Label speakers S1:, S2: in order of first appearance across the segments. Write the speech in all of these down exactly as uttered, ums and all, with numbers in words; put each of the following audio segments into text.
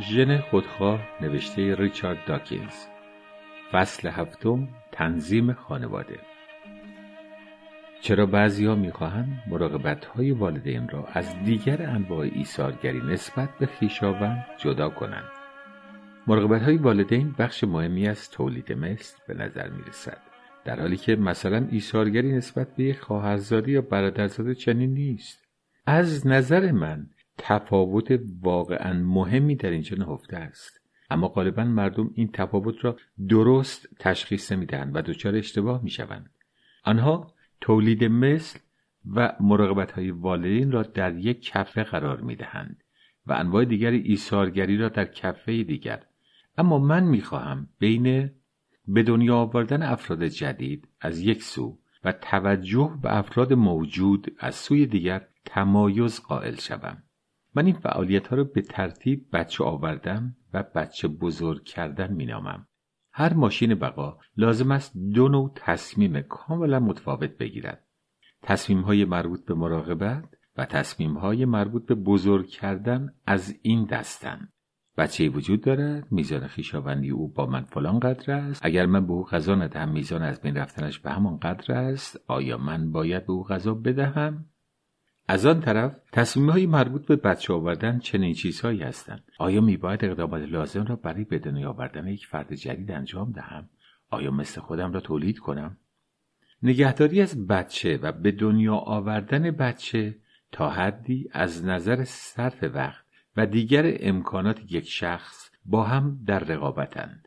S1: ژن خودخواه نوشته ریچارد داکینز. فصل هفتم، تنظیم خانواده. چرا بعضی‌ها می‌خواهند مراقبت‌های والدین را از دیگر انواع ایثارگری نسبت به خویشاوند جدا کنند؟ مراقبت‌های والدین بخش مهمی از تولید مثل به نظر می‌رسد، در حالی که مثلا ایثارگری نسبت به یک خواهرزاده یا برادرزاده چنین نیست. از نظر من تفاوت واقعاً مهمی در اینجا نهفته است، اما غالباً مردم این تفاوت را درست تشخیص نمی‌دهند و دچار اشتباه می‌شوند. آنها تولید مثل و مراقبت‌های والدین را در یک کفه قرار می‌دهند و انواع دیگر ایثارگری را در کفه دیگر. اما من می‌خواهم بین به دنیا آوردن افراد جدید از یک سو و توجه به افراد موجود از سوی دیگر تمایز قائل شوم. من این فعالیت‌ها را به ترتیب بچه آوردن و بچه بزرگ کردن می‌نامم. هر ماشین بقا لازم است دو نوع تصمیم کاملا متفاوت بگیرد: تصمیم‌های مربوط به مراقبت و تصمیم‌های مربوط به بزرگ کردن از این دستند. بچه‌ای وجود دارد، میزان خویشاوندی او با من فلان قدر است. اگر من به او غذا ندهم، میزان از بین رفتنش به همان قدر است. آیا من باید به او غذا بدهم؟ از آن طرف تصمیم‌های مربوط به بچه آوردن چنین چیزهایی هستند: آیا میباید اقدامات لازم را برای به دنیا آوردن یک فرد جدید انجام دهم؟ آیا مثل خودم را تولید کنم؟ نگهداری از بچه و به دنیا آوردن بچه تا حدی از نظر صرف وقت و دیگر امکانات یک شخص با هم در رقابتند.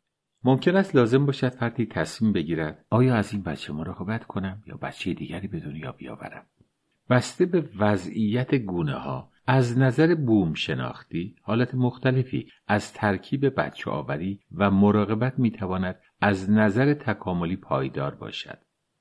S1: ممکن است لازم باشد فردی تصمیم بگیرد آیا از این بچه مراقبت کنم یا بچه دیگری به دنیا بیاورم. بسته به وضعیت گونه ها از نظر بوم شناختی حالت مختلفی از ترکیب بچه آوری و مراقبت میتواند از نظر تکاملی پایدار باشد.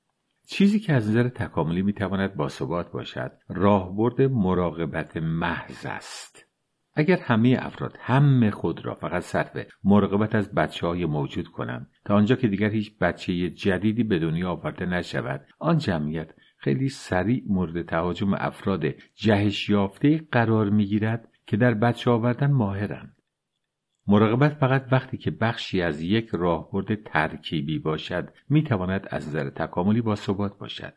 S1: چیزی که از نظر تکاملی میتواند باثبات باشد راهبرد مراقبت محض است. اگر همه افراد همه خود را فقط صرف مراقبت از بچه‌های موجود کنند تا آنجا که دیگر هیچ بچه جدیدی به دنیا آورده نشود، آن جمعیت خیلی سریع مورد تهاجم افراد جهش یافته قرار میگیرد که در بچه آوردن ماهرند. مراقبت فقط وقتی که بخشی از یک راهبرد ترکیبی باشد میتواند از نظر تکاملی باثبات باشد.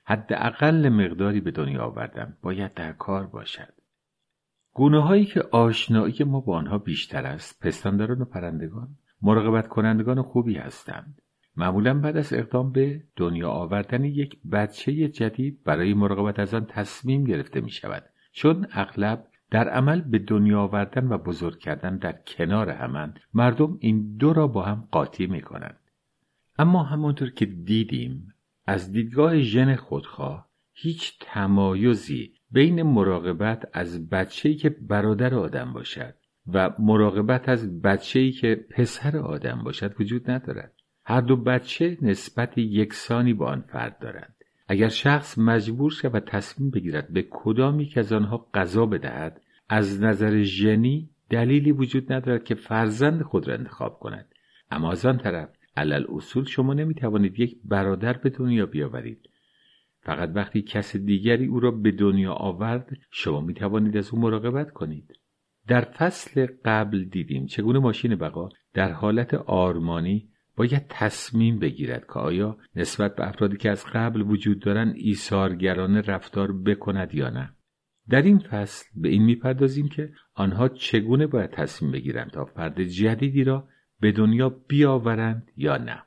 S1: حداقل مقداری به دنیا آوردن باید در کار باشد. گونه‌هایی که آشنایی ما با آنها بیشتر است، پستانداران و پرندگان، مراقبت کنندگان خوبی هستند. معمولاً بعد از اقدام به دنیا آوردن یک بچه جدید برای مراقبت از آن تصمیم گرفته می شود، چون اغلب در عمل به دنیا آوردن و بزرگ کردن در کنار همند. مردم این دو را با هم قاطی می کنند. اما همانطور که دیدیم از دیدگاه ژن خودخواه هیچ تمایزی بین مراقبت از بچه‌ای که برادر آدم باشد و مراقبت از بچه‌ای که پسر آدم باشد وجود ندارد. هر دو بچه نسبت یکسانی با آن فرد دارند. اگر شخص مجبور شود تصمیم بگیرد به کدام یک از آنها غذا بدهد، از نظر ژنی دلیلی وجود ندارد که فرزند خود را انتخاب کند. اما از آن طرف علل اصول شما نمیتوانید یک برادر به دنیا بیاورید. فقط وقتی کس دیگری او را به دنیا آورد شما میتوانید از او مراقبت کنید. در فصل قبل دیدیم چگونه ماشین بقا در حالت آرمانی باید تصمیم بگیرد که آیا نسبت به افرادی که از قبل وجود دارند ایثارگرانه رفتار بکند یا نه. در این فصل به این میپردازیم که آنها چگونه باید تصمیم بگیرند تا فرد جدیدی را به دنیا بیاورند یا نه.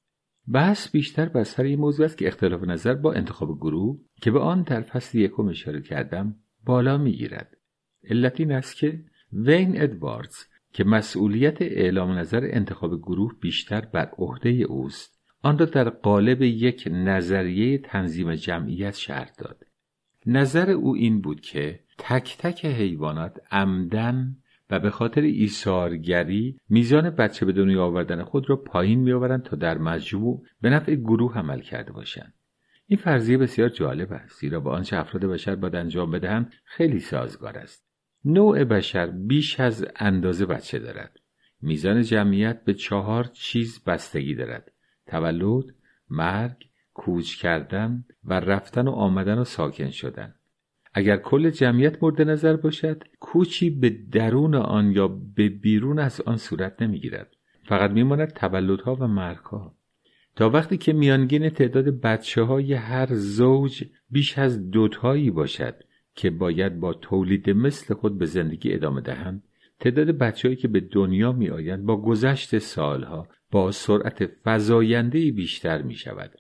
S1: بحث بیشتر بر سر این موضوع است که اختلاف نظر با انتخاب گروه که به آن در فصل یکم اشاره کردم بالا میگیرد. علت این است که وین ادواردز که مسئولیت اعلام نظر انتخاب گروه بیشتر بر عهده اوست، آن را در قالب یک نظریه تنظیم جمعیت شرح داد. نظر او این بود که تک تک حیوانات عمدن و به خاطر ایثارگری میزان بچه به دنیا آوردن خود را پایین میآورند تا در مجموع به نفع گروه عمل کرده باشند. این فرضیه بسیار جالب است، زیرا با آنچه افراد بشر باید انجام بدهند خیلی سازگار است. نوع بشر بیش از اندازه بچه دارد. میزان جمعیت به چهار چیز بستگی دارد: تولد، مرگ، کوچ کردن و رفتن و آمدن و ساکن شدن. اگر کل جمعیت مورد نظر باشد، کوچی به درون آن یا به بیرون از آن صورت نمیگیرد. فقط میماند تولدها و مرگها. تا وقتی که میانگین تعداد بچه های هر زوج بیش از دوتایی باشد که باید با تولید مثل خود به زندگی ادامه دهند، تعداد بچه‌هایی که به دنیا می آیند با گذشت سالها با سرعت فزاینده‌ای بیشتر می شود.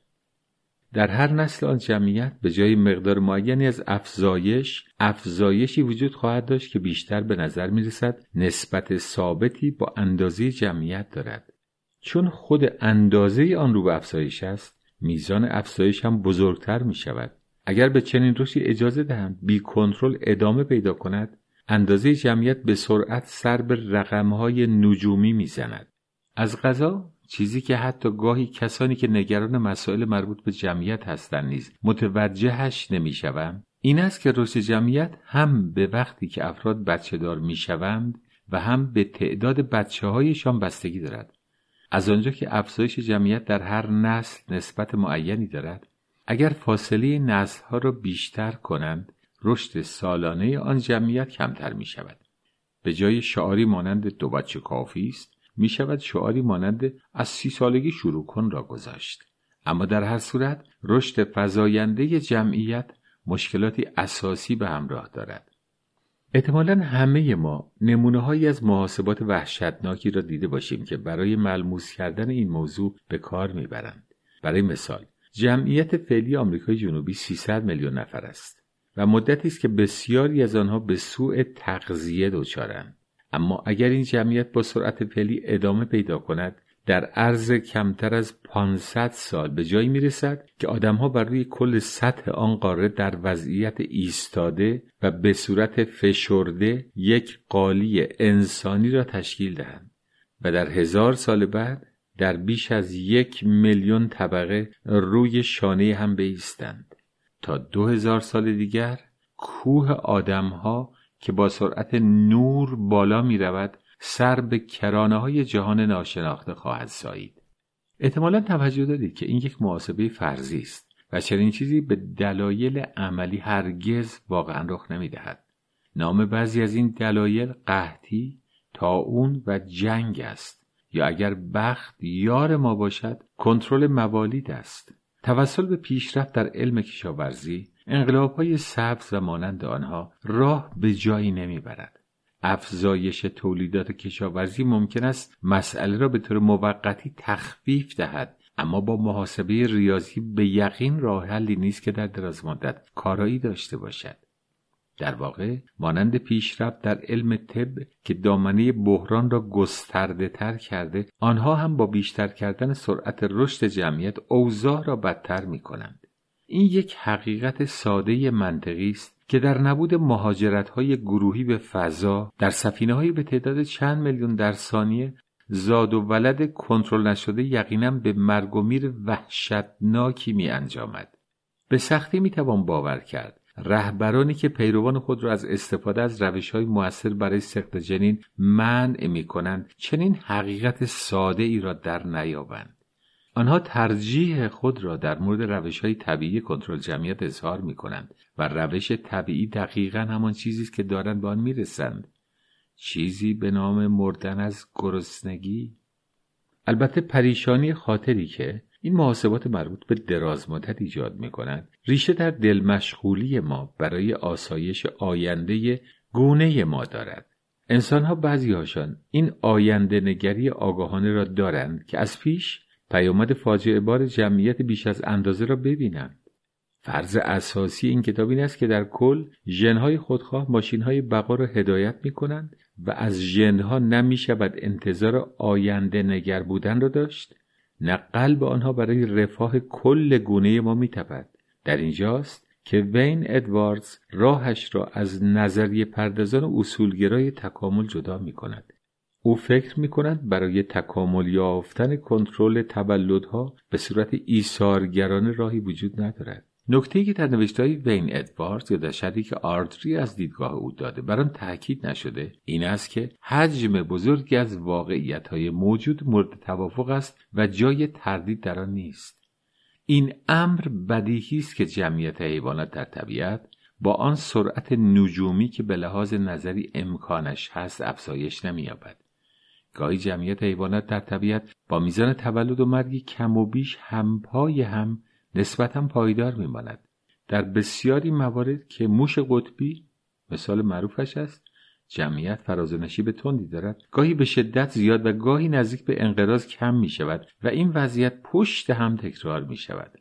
S1: در هر نسل آن جمعیت به جای مقدار معینی از افزایش، افزایشی وجود خواهد داشت که بیشتر به نظر می رسد نسبت ثابتی با اندازه جمعیت دارد. چون خود اندازه آن رو به افزایش است، میزان افزایش هم بزرگتر می شود. اگر به چنین رشدی اجازه دهند بی کنترل ادامه پیدا کند، اندازه جمعیت به سرعت سر به رقم‌های نجومی میزند. از قضا چیزی که حتی گاهی کسانی که نگران مسائل مربوط به جمعیت هستند نیز متوجهش نمی‌شوند، این است که رشد جمعیت هم به وقتی که افراد بچه‌دار می‌شوند و هم به تعداد بچه‌هایشان بستگی دارد. از آنجا که افزایش جمعیت در هر نسل نسبت معینی دارد، اگر فاصله نسل‌ها را بیشتر کنند، رشد سالانه آن جمعیت کمتر می شود. به جای شعاری مانند دو بچه کافی است، می شود شعاری مانند از سی سالگی شروع کن را گذاشت. اما در هر صورت رشد فزاینده جمعیت مشکلاتی اساسی به همراه دارد. احتمالاً همه ما نمونه‌هایی از محاسبات وحشتناکی را دیده باشیم که برای ملموس کردن این موضوع به کار می‌برند. برای مثال، جمعیت فعلی آمریکای جنوبی سیصد میلیون نفر است و مدتی است که بسیاری از آنها به سوء تغذیه دچارند. اما اگر این جمعیت با سرعت فعلی ادامه پیدا کند، در عرض کمتر از پانصد سال به جایی میرسد که آدمها بر روی کل سطح آن قاره در وضعیت ایستاده و به صورت فشرده یک قالی انسانی را تشکیل دهند و در هزار سال بعد در بیش از یک میلیون طبقه روی شانه هم بایستند. تا دو هزار سال دیگر کوه آدمها که با سرعت نور بالا می رود سر به کرانه های جهان ناشناخته خواهد سایید. احتمالاً توجه دارید که این یک محاسبه فرضی است و چنین چیزی به دلایل عملی هرگز واقعا رخ نمی دهد. نام بعضی از این دلایل قحطی، طاعون و جنگ است، یا اگر بخت یار ما باشد کنترل موالید است. توسل به پیشرفت در علم کشاورزی، انقلاب‌های سبز و مانند آنها راه به جایی نمیبرد. افزایش تولیدات کشاورزی ممکن است مسئله را به طور موقتی تخفیف دهد، اما با محاسبه ریاضی به یقین راه حلی نیست که در دراز مدت کارایی داشته باشد. در واقع مانند پیشرفت در علم طب که دامنه بحران را گسترده تر کرده، آنها هم با بیشتر کردن سرعت رشد جمعیت اوضاع را بدتر می کنند. این یک حقیقت ساده منطقی است که در نبود مهاجرت‌های گروهی به فضا در سفینه‌های به تعداد چند میلیون در ثانیه، زاد و ولد کنترل نشده یقیناً به مرگ و میر وحشتناکی می انجامد. به سختی می توان باور کرد رهبرانی که پیروان خود را از استفاده از روش‌های مؤثر برای سقط جنین منع می‌کنند چنین حقیقت ساده ای را در نیابند. آنها ترجیح خود را در مورد روش‌های طبیعی کنترل جمعیت اظهار می‌کنند و روش طبیعی دقیقاً همان چیزی است که دارند به آن می‌رسند، چیزی به نام مردن از گرسنگی. البته پریشانی خاطری که این محاسبات مربوط به دراز مدت ایجاد می‌کنند ریشه در دل مشغولی ما برای آسایش آینده گونه ما دارد. انسان‌ها بعضی‌هاشان این آینده نگری آگاهانه را دارند که از پیش پیامد فاجعه بار جمعیت بیش از اندازه را ببینند. فرض اساسی این کتاب این است که در کل ژن‌های خودخواه ماشین‌های بقا را هدایت می‌کنند و از ژن‌ها نمی‌شود انتظار آینده نگر بودن را داشت، نه قلب آنها برای رفاه کل گونه ما می‌تپد. در اینجاست که وین ادواردز راهش را از نظریه پردازان اصولگرای تکامل جدا می‌کند. او فکر می‌کند برای تکامل یافتن کنترل تولدها به صورت ایثارگرانه راهی وجود ندارد. نکته‌ای که در نوشته‌های وین ادواردز یا در شرحی که آردری از دیدگاه او داده بر آن تاکید نشده این است که حجم بزرگی از واقعیت‌های موجود مورد توافق است و جای تردید در آن نیست. این امر بدیهی است که جمعیت حیوانات در طبیعت با آن سرعت نجومی که به لحاظ نظری امکانش هست افزایش نمی‌یابد. گاهی جمعیت حیوانات در طبیعت با میزان تولد و مرگ کم و بیش همپای هم نسبتاً پایدار می‌ماند. در بسیاری موارد که موش قطبی مثال معروفش است، جمعیت فراز و نشیب تندی دارد، گاهی به شدت زیاد و گاهی نزدیک به انقراض کم می شود و این وضعیت پشت هم تکرار می شود.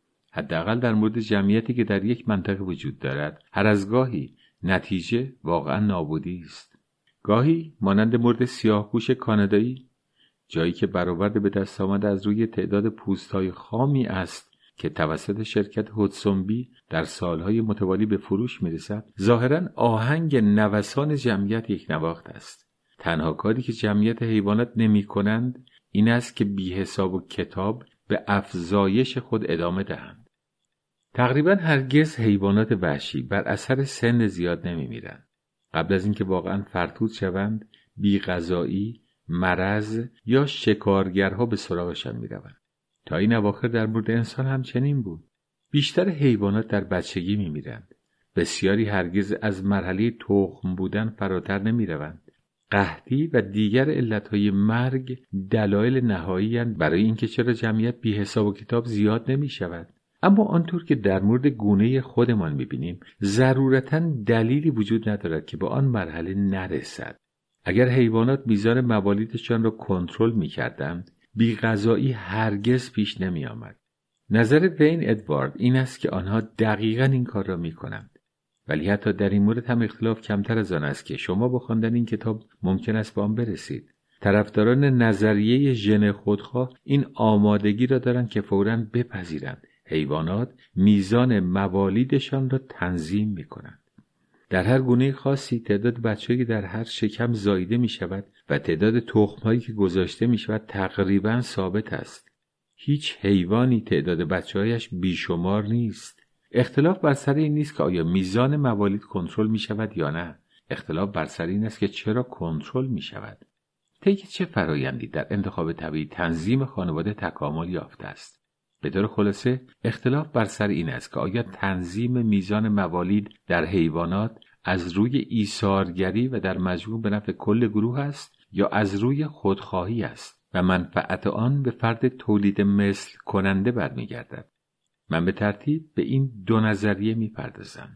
S1: حداقل در مورد جمعیتی که در یک منطقه وجود دارد، هر از گاهی نتیجه واقعا نابودی است. گاهی مانند مورد سیاهپوش کانادایی، جایی که برآورد به دست آمده از روی تعداد پوست‌های خامی است که توسط شرکت هودسون بی در سالهای متوالی به فروش میرسد، ظاهراً آهنگ نوسان جمعیت یک نواخت است. تنها کاری که جمعیت حیوانات نمی کنند این است که بی حساب و کتاب به افزایش خود ادامه دهند. تقریباً هرگز حیوانات وحشی بر اثر سن زیاد نمی میرند. قبل از اینکه واقعاً فرتوت شوند، بی غذایی، مرض یا شکارگرها به سراغشان می روند. تا این اواخر در مورد انسان هم چنین بود. بیشتر حیوانات در بچگی می میرند. بسیاری هرگز از مرحله تخم بودن فراتر نمی روند. قحطی و دیگر علتهای مرگ دلایل نهایی اند برای اینکه چرا جمعیت بی حساب و کتاب زیاد نمی شود. اما آنطور که در مورد گونه خودمان می بینیم، ضرورتاً دلیلی وجود ندارد که به آن مرحله نرسد. اگر حیوانات میزان موالیدشان را کنترل می کردند، بی غذایی هرگز پیش نمی آمد. نظر وین ادوارد این است که آنها دقیقاً این کار را می کنند. ولی حتی در این مورد هم اختلاف کمتر از آن است که شما با خواندن این کتاب ممکن است به آن برسید. طرفداران نظریه ژن خودخواه این آمادگی را دارند که فوراً بپذیرند حیوانات میزان موالیدشان را تنظیم می کنند. در هر گونه خاصی تعداد بچه‌ای که در هر شکم زاییده می شود و تعداد تخم‌هایی که گذاشته می شود تقریباً ثابت است. هیچ حیوانی تعداد بچه‌هایش بیشمار نیست. اختلاف بر سر این نیست که آیا میزان موالید کنترل می شود یا نه. اختلاف بر سر این است که چرا کنترل می شود. طی چه فرایندی در انتخاب طبیعی تنظیم خانواده تکامل یافته است. به طور خلاصه اختلاف بر سر این است که آیا تنظیم میزان موالید در حیوانات از روی ایثارگری و در مجموع به نفع کل گروه است یا از روی خودخواهی است و منفعت آن به فرد تولید مثل کننده برمیگردد. من به ترتیب به این دو نظریه میپردازم.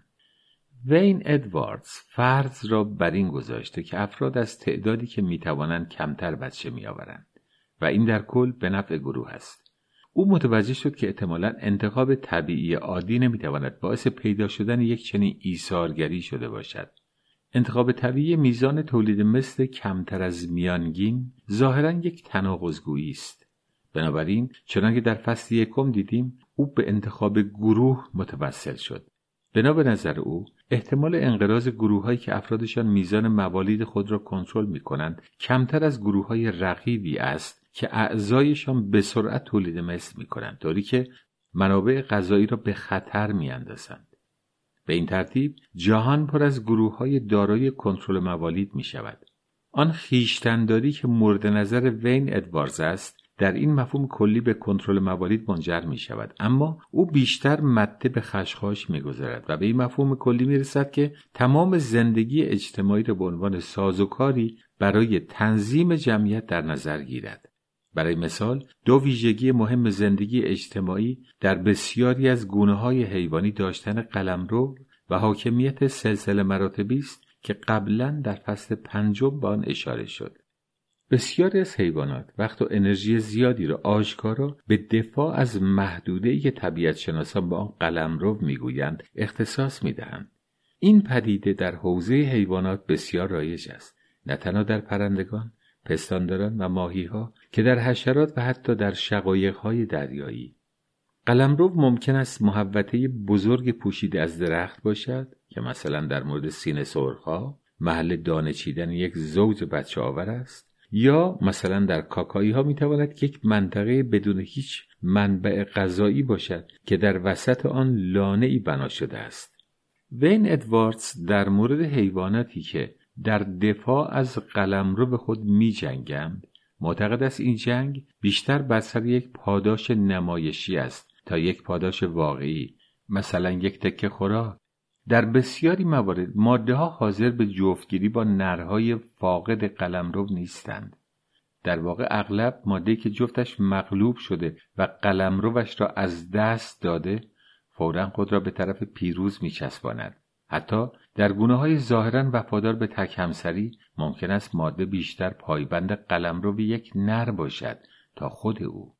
S1: وین ادواردز فرض را بر این گذاشته که افراد از تعدادی که میتوانند کمتر بچه میآورند و این در کل به نفع گروه است. او متوجه شد که احتمالاً انتخاب طبیعی عادی نمیتواند باعث پیدا شدن یک چنین ایثارگری شده باشد. انتخاب طبیعی میزان تولید مثل کمتر از میانگین ظاهراً یک تناقض‌گویی است. بنابراین چنانکه در فصل یکم دیدیم او به انتخاب گروه متوسل شد. بنا به نظر او احتمال انقراض گروه‌هایی که افرادشان میزان موالید خود را کنترل می‌کنند کمتر از گروه‌های رقیبی است که اعضایشان به سرعت تولید مثل می‌کنند، طوری که منابع غذایی را به خطر می‌اندازند. به این ترتیب جهان پر از گروه‌های دارای کنترل موالید می‌شود. آن خویشتن‌داری که مورد نظر وین ادواردز است در این مفهوم کلی به کنترل موالید منجر می شود، اما او بیشتر مته به خشخاش می گذارد و به این مفهوم کلی می رسد که تمام زندگی اجتماعی را به عنوان سازوکاری برای تنظیم جمعیت در نظر گیرد. برای مثال دو ویژگی مهم زندگی اجتماعی در بسیاری از گونه‌های حیوانی داشتن قلمرو و حاکمیت سلسله مراتبی است که قبلا در فصل پنجم به آن اشاره شد. بسیاری از حیوانات وقت و انرژی زیادی را آشکارا به دفاع از محدوده‌ای که طبیعت شناسان به آن قلمرو میگویند اختصاص میدهند. این پدیده در حوزه حیوانات بسیار رایج است، نه تنها در پرندگان، پستانداران و ماهی‌ها که در حشرات و حتی در شقایق‌های دریایی. قلمرو ممکن است محوطه بزرگ پوشیده از درخت باشد که مثلا در مورد سینه سرخ‌ها محل دانه چیدن یک زوج بچه آور است، یا مثلا در کاکایی ها می تواند یک منطقه بدون هیچ منبع غذایی باشد که در وسط آن لانه‌ای بنا شده است. وین ادواردز در مورد حیواناتی که در دفاع از قلمرو به خود می جنگند معتقد است این جنگ بیشتر بر سر یک پاداش نمایشی است تا یک پاداش واقعی، مثلا یک تکه خوراک. در بسیاری موارد ماده‌ها حاضر به جفتگیری با نرهای فاقد قلمرو نیستند. در واقع اغلب ماده‌ای که جفتش مغلوب شده و قلمروش را از دست داده فوراً خود را به طرف پیروز می‌چسباند. حتی در گونه‌های ظاهراً وفادار به تک همسری ممکن است ماده بیشتر پایبند قلمرو یک نر باشد تا خود او.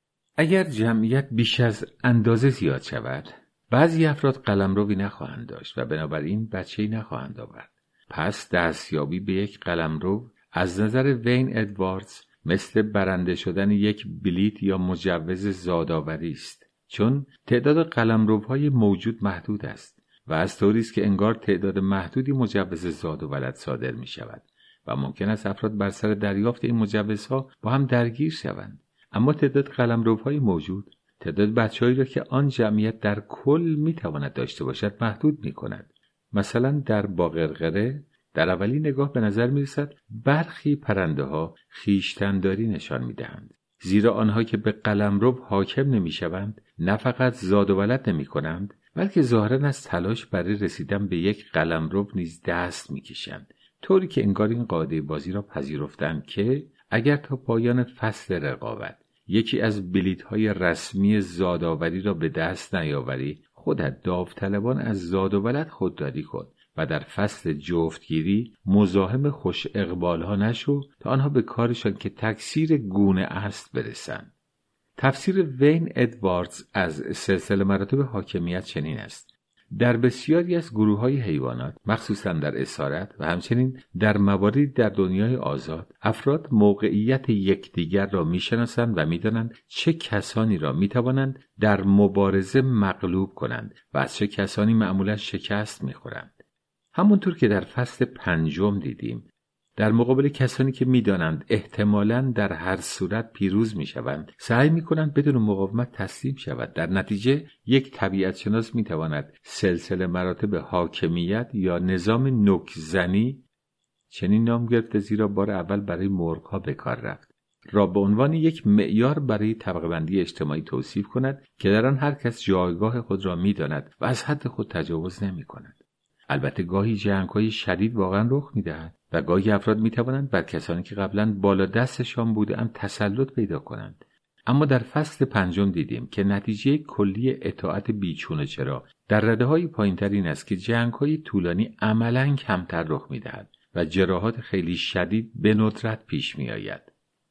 S1: اگر جمعیت بیش از اندازه زیاد شود، بعضی افراد قلمروی نخواهند داشت و بنابراین بچه‌ای نخواهند آورد. پس دستیابی به یک قلمرو از نظر وین ادواردز مثل برنده شدن یک بلیت یا مجوز زادآوری است، چون تعداد قلمروهای موجود محدود است و از طوری است که انگار تعداد محدودی مجوز زاد و ولد صادر می شود و ممکن است افراد بر سر دریافت این مجوزها با هم درگیر شوند. اما تعداد قلمروهای موجود تعداد بچه‌هایی را که آن جمعیت در کل می تواند داشته باشد محدود می کند. مثلا در باقرقره در اولین نگاه به نظر می رسد برخی پرنده ها خویشتن‌داری نشان می دهند، زیرا آنها که به قلمرو حاکم نمی شوند نه فقط زاد و ولد نمی کنند بلکه ظاهراً از تلاش برای رسیدن به یک قلمرو نیز دست می کشند، طوری که انگار این قاعده بازی را پذیرفتند که اگر تا پایان فصل رقابت یکی از بلیط‌های رسمی زادآوری را به دست نیاوری، خودت داوطلبان از زاد و ولد خودداری کن و در فصل جفتگیری مزاحم خوش اقبالها نشو تا آنها به کارشان که تکثیر گونه است برسند. تفسیر وین ادواردز از سلسله مراتب حاکمیت چنین است: در بسیاری از گروه‌های حیوانات، مخصوصاً در اسارت و همچنین در مواردی در دنیای آزاد، افراد موقعیت یکدیگر را می‌شناسند و می‌دانند چه کسانی را می‌توانند در مبارزه مغلوب کنند و از چه کسانی معمولاً شکست می‌خورند. همونطور که در فصل پنجم دیدیم، در مقابل کسانی که می‌دانند احتمالاً در هر صورت پیروز می‌شوند، سعی می‌کنند بدون مقاومت تسلیم شود. در نتیجه یک طبیعت شناس می‌تواند سلسله مراتب حاکمیت یا نظام نوک‌زنی، چنین نام گرفته زیرا بار اول برای مرغ‌ها به کار رفت، را به عنوان یک معیار برای طبقه‌بندی اجتماعی توصیف کند که در آن هر کس جایگاه خود را می‌داند و از حد خود تجاوز نمی‌کند. البته گاهی جنگ‌های شدید واقعا رخ می‌دهد و گاهی افراد می‌توانند بر کسانی که قبلا بالا دستشان بودند تسلط پیدا کنند. اما در فصل پنجم دیدیم که نتیجه کلی اطاعت بیچون و چرا در رده‌های پایین‌تر این است که جنگ‌های طولانی عملاً کمتر رخ می‌دهد و جراحات خیلی شدید به ندرت پیش می‌آید.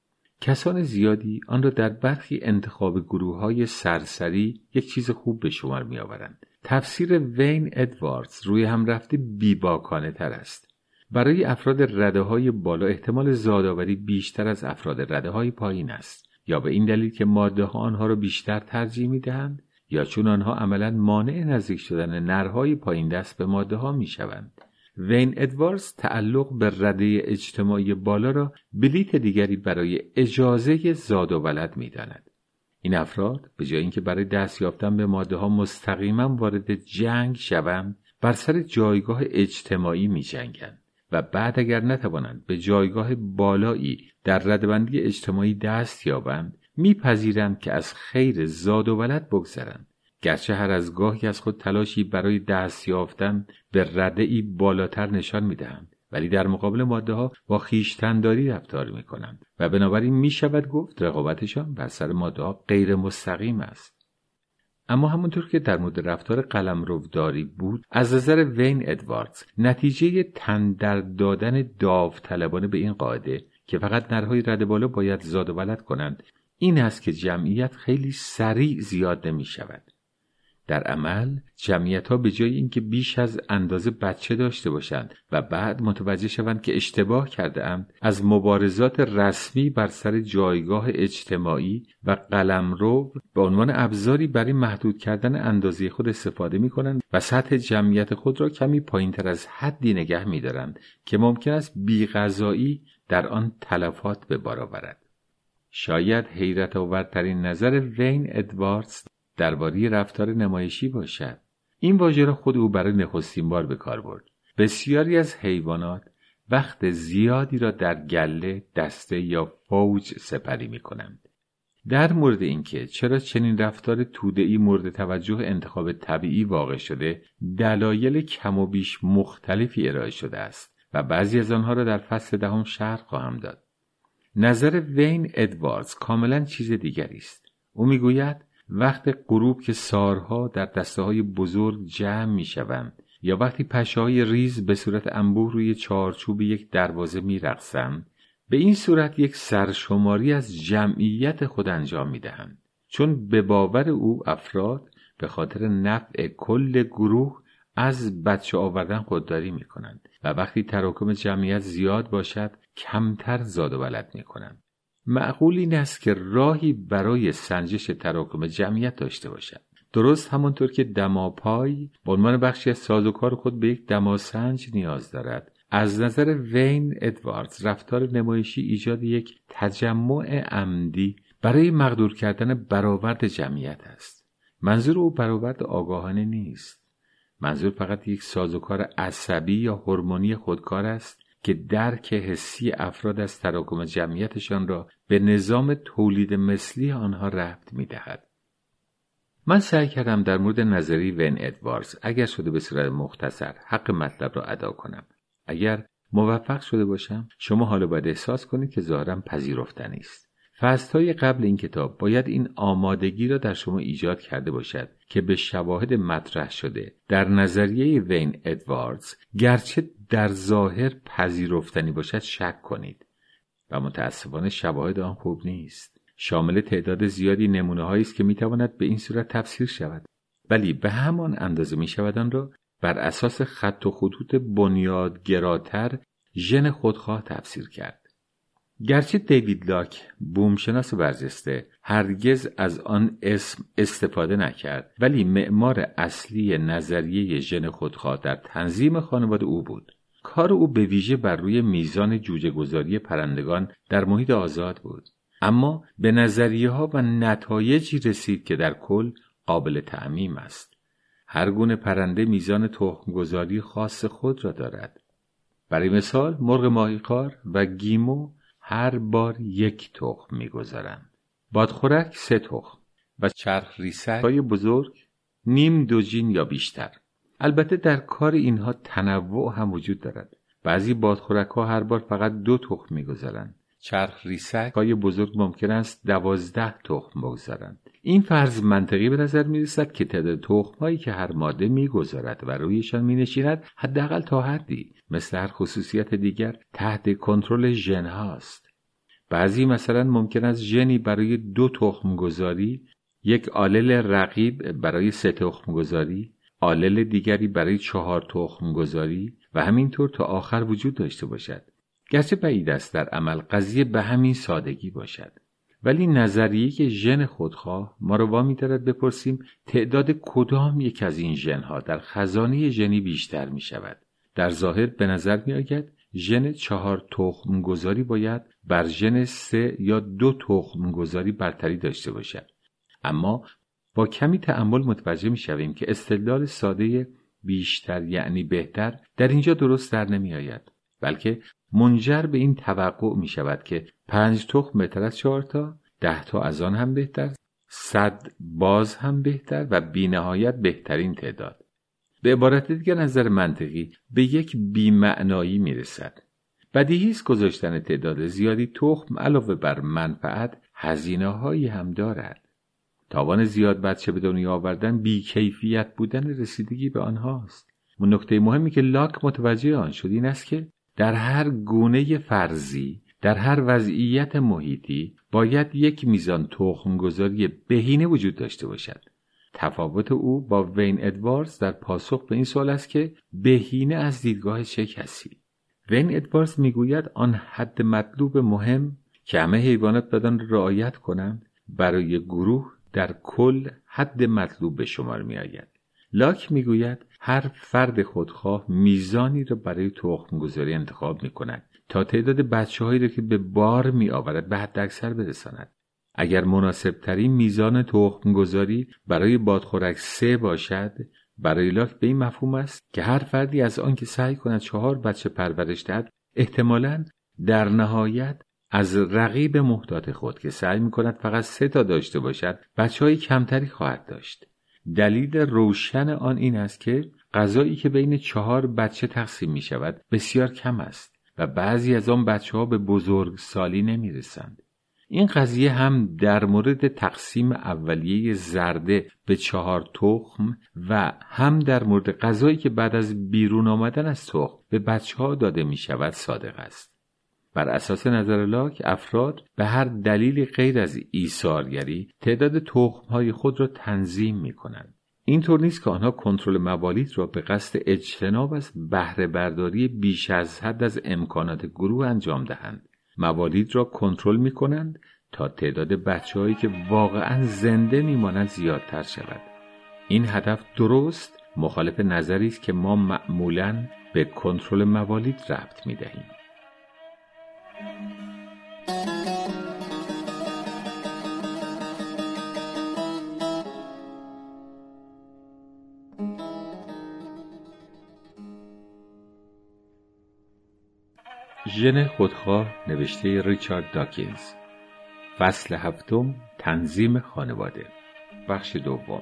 S1: کسان زیادی آن را در برخی انتخاب گروه‌های سرسری یک چیز خوب به شمار می‌آورند. تفسیر وین ادواردز روی هم رفته بیباکانه تر است. برای افراد رده‌های بالا احتمال زادآوری بیشتر از افراد رده‌های پایین است، یا به این دلیل که ماده‌ها آنها را بیشتر ترجیح می‌دهند یا چون آنها عملاً مانع نزدیک شدن نرهای پایین دست به ماده‌ها می‌شوند. وین ادواردز تعلق به رده اجتماعی بالا را بلیط دیگری برای اجازه زاد و ولد می‌داند. این افراد به جای اینکه برای دست یافتن به ماده‌ها مستقیما وارد جنگ شوند، بر سر جایگاه اجتماعی می‌جنگند و بعد اگر نتوانند به جایگاه بالایی در ردبندی اجتماعی دست یابند، می‌پذیرند که از خیر زاد و ولد بگذرند، گرچه هر از گاهی از خود تلاشی برای دست یافتن به رده‌ای بالاتر نشان می‌دهند، ولی در مقابل ماده‌ها با خویشتن‌داری رفتار می‌کنند و بنابراین می‌شود گفت رقابتشان بر سر ماده‌ها غیر مستقیم است. اما همونطور که در مورد رفتار قلمروداری بود، از نظر وین ادواردز نتیجه تن در دادن داوطلبانه به این قاعده که فقط نرهای رده بالا باید زاد و ولد کنند این است که جمعیت خیلی سریع زیاد نمی‌شود. در عمل جمعیت‌ها به جای اینکه بیش از اندازه بچه داشته باشند و بعد متوجه شوند که اشتباه کرده‌اند، از مبارزات رسمی بر سر جایگاه اجتماعی و قلمرو به عنوان ابزاری برای محدود کردن اندازه خود استفاده می‌کنند و سطح جمعیت خود را کمی پایین‌تر از حدی نگه می‌دارند که ممکن است بی‌غذایی در آن تلفات به بار آورد. شاید حیرت آورترین نظر وین ادواردز درباره رفتار نمایشی باشد. این واژه را خود او برای نخستین بار به کار برد. بسیاری از حیوانات وقت زیادی را در گله، دسته یا فوج سپری می کنند. در مورد اینکه چرا چنین رفتار توده‌ای مورد توجه انتخاب طبیعی واقع شده، دلایل کم و بیش مختلفی ارائه شده است و بعضی از آنها را در فصل دهم شرح خواهم داد. نظر وین ادواردز کاملا چیز دیگری است. او میگوید وقت غروب که سارها در دسته‌های بزرگ جمع می‌شوند یا وقتی پشه‌های ریز به صورت انبوه روی چارچوب یک دروازه می‌رقصند، به این صورت یک سرشماری از جمعیت خود انجام می‌دهند، چون به باور او افراد به خاطر نفع کل گروه از بچه آوردن خودداری می‌کنند و وقتی تراکم جمعیت زیاد باشد کمتر زاد و ولد می‌کنند. معقول این است که راهی برای سنجش تراکم جمعیت داشته باشد. درست همونطور که دماپای به عنوان بخشی از سازوکار خود به یک دماسنج نیاز دارد، از نظر وین ادواردز رفتار نمایشی ایجاد یک تجمع عمدی برای مقدور کردن برآورد جمعیت است. منظور او برآورد آگاهانه نیست. منظور فقط یک سازوکار عصبی یا هورمونی خودکار است که درک حسی افراد از تراکم جمعیتشان را به نظام تولید مثلی آنها ربط می‌دهد. من سعی کردم در مورد نظریه وین ادواردز اگر شده به صورت مختصر حق مطلب را ادا کنم. اگر موفق شده باشم، شما حالا باید احساس کنید که ظاهراً پذیرفتنی است. فصل‌های قبل این کتاب باید این آمادگی را در شما ایجاد کرده باشد که به شواهد مطرح شده در نظریه وین ادواردز گرچه در ظاهر پذیرفتنی باشد شک کنید و متاسفانه شواهد آن خوب نیست. شامل تعداد زیادی نمونه‌هایی است که می‌تواند به این صورت تفسیر شود، ولی به همان اندازه می‌شود آن را بر اساس خط و خطوط بنیادگراتر ژن خودخواه تفسیر کرد. گرچه دیوید لاک، بومشناس برجسته، هرگز از آن اسم استفاده نکرد، ولی معمار اصلی نظریه ژن خودخواه در تنظیم خانواده او بود. کار او به ویژه بر روی میزان جوجه گذاری پرندگان در محیط آزاد بود، اما به نظریه ها و نتایجی رسید که در کل قابل تعمیم است. هر گونه پرنده میزان تخم گذاری خاص خود را دارد. برای مثال مرغ ماهیخوار و گیمو هر بار یک تخم میگذارند. بادخورک سه تخم و چرخ ریسک های بزرگ نیم دوجین یا بیشتر. البته در کار اینها تنوع هم وجود دارد. بعضی بادخورک ها هر بار فقط دو تخم میگذارند. چرخ ریسک های بزرگ ممکن است دوازده تخم بگذارند. این فرض منطقی به نظر می رسد که تعداد تخم هایی که هر ماده می گذارد و رویشان می نشیند حداقل تا حدی مثل هر خصوصیت دیگر تحت کنترل ژن هاست. بعضی مثلا ممکن است ژنی برای دو تخم گذاری، یک آلل رقیب برای سه تخم گذاری، آلل دیگری برای چهار تخم گذاری و همینطور تا آخر وجود داشته باشد. گرچه بعید است در عمل قضیه به همین سادگی باشد، ولی نظریه که ژن خودخواه ما را وامی دارد بپرسیم تعداد کدام یک از این ژن‌ها در خزانه ژنی بیشتر می شود. در ظاهر به نظر می آید ژن چهار تخم گذاری باید بر ژن سه یا دو تخم گذاری برتری داشته باشد، اما با کمی تأمل متوجه می شویم که استدلال ساده بیشتر یعنی بهتر در اینجا درست در نمی آید، بلکه منجر به این توقع می شود که پنج تخم بهتر از چهار تا، ده تا از آن هم بهتر، صد باز هم بهتر و بی نهایت بهترین تعداد. به عبارت دیگر نظر منطقی به یک بی‌معنایی می رسد. بدیهی است گذاشتن تعداد زیادی تخم علاوه بر منفعت هزینه هایی هم دارد. تاوان زیاد بچه به دنیا آوردن بی کیفیت بودن رسیدگی به آنهاست. اون نکته مهمی که لاک متوجه آن شد این است که در هر گونه فرضی، در هر وضعیت محیطی باید یک میزان تخم گذاری بهینه وجود داشته باشد. تفاوت او با وین ادواردز در پاسخ به این سوال است که بهینه از دیدگاه چه کسی؟ وین ادواردز میگوید آن حد مطلوب مهم که همه حیوانات بدان رعایت کنند برای گروه در کل حد مطلوب به شمار می آید. لاک میگوید هر فرد خودخواه میزانی را برای تخم گذاری انتخاب می کند تا تعداد بچه هایی را که به بار می آورد به حد اکثر برساند. اگر مناسب ترین میزان تخم گذاری برای بادخورک سه باشد، برای لاک به این مفهوم است که هر فردی از آن که سعی کند چهار بچه پرورش دهد احتمالاً در نهایت از رقیب محتاط خود که سعی می‌کند فقط سه تا داشته باشد، بچه‌های کمتری خواهد داشت. دلیل روشن آن این است که غذایی که بین چهار بچه تقسیم می‌شود بسیار کم است و بعضی از آن بچه‌ها به بزرگسالی نمی‌رسند. این قضیه هم در مورد تقسیم اولیه زرده به چهار تخم و هم در مورد غذایی که بعد از بیرون آمدن از تخم به بچه‌ها داده می‌شود صادق است. بر اساس نظر لاک، افراد به هر دلیلی غیر از ایثارگری تعداد تخم‌های خود را تنظیم می‌کنند. اینطور نیست که آنها کنترل موالید را به قصد اجتناب از بهره برداری بیش از حد از امکانات گروه انجام دهند. موالید را کنترل می‌کنند تا تعداد بچه‌هایی که واقعاً زنده می‌مانند زیادتر شود. این هدف درست مخالف نظری است که ما معمولاً به کنترل موالید ربط می‌دهیم. ژن خودخواه نوشته ریچارد داکینز. فصل هفتم، تنظیم خانواده. بخش دوم.